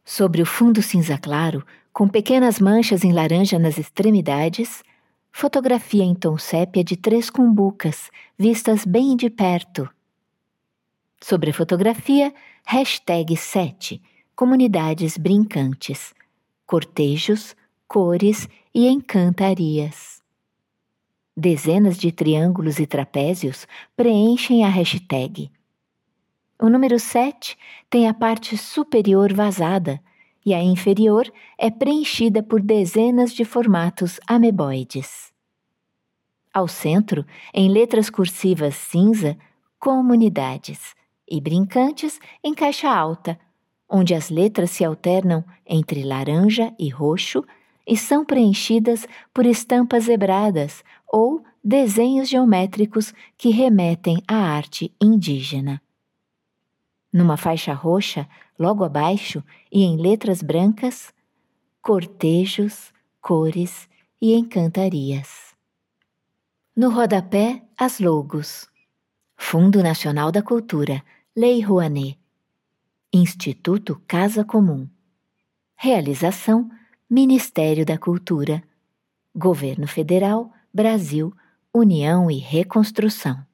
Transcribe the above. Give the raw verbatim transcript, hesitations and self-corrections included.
Sobre o fundo cinza claro, com pequenas manchas em laranja nas extremidades, fotografia em tom sépia de três cumbucas, vistas bem de perto. Sobre a fotografia, hashtag sete, comunidades brincantes, cortejos, cores e encantarias. Dezenas de triângulos e trapézios preenchem a hashtag. O número sete tem a parte superior vazada e a inferior é preenchida por dezenas de formatos ameboides. Ao centro, em letras cursivas cinza, comunidades e brincantes em caixa alta, onde as letras se alternam entre laranja e roxo e são preenchidas por estampas zebradas ou desenhos geométricos que remetem à arte indígena. Numa faixa roxa, logo abaixo e em letras brancas, cortejos, cores e encantarias. No rodapé, as logos: Fundo Nacional da Cultura, Lei Rouanet, Instituto Casa Comum, Realização Ministério da Cultura, Governo Federal, Brasil, União e Reconstrução.